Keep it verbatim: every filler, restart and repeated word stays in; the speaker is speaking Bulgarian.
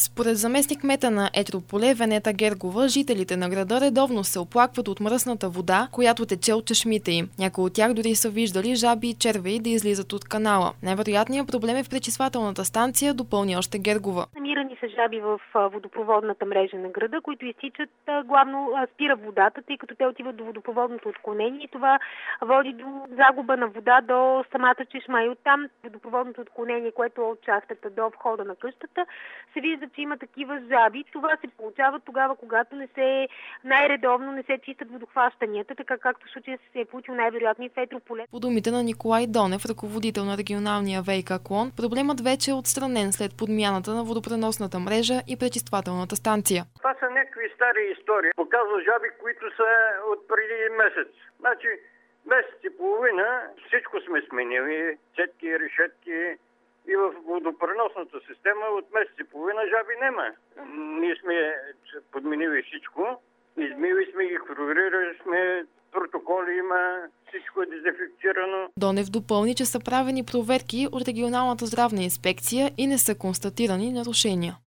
Според заместник-кмета на Етрополе Венета Гергова, жителите на града редовно се оплакват от мръсната вода, която тече от чешмите им. Някои от тях дори са виждали жаби и червеи да излизат от канала. Най-вероятният проблем е в пречиствателната станция, допълни още Гергова. Намирани са жаби в водопроводната мрежа на града, които изтичат, главно спира водата, тъй като те отиват до водопроводното отклонение и това води до загуба на вода до самата чешма. И оттам водопроводното отклонение, което е от шахтата до входа на къщата, се вижда, че има такива жаби. Това се получава тогава, когато не се най-редовно не се чистят водохващанията, така както в случая се е получил най-вероятно и в Етрополе. По думите на Николай Донев, ръководител на регионалния ВиК клон, проблемът вече е отстранен след подмяната на водопреносната мрежа и пречиствателната станция. Това са някакви стари истории. Показва жаби, които са от преди месец. Значи месец и половина всичко сме сменили, цетки, решетки. И в водопреносната система от месец и половина жаби нема. Ние сме подменили всичко, измили сме ги, хлорирали сме, протоколи има, всичко е дезинфекцирано. Донев допълни, че са правени проверки от регионалната здравна инспекция и не са констатирани нарушения.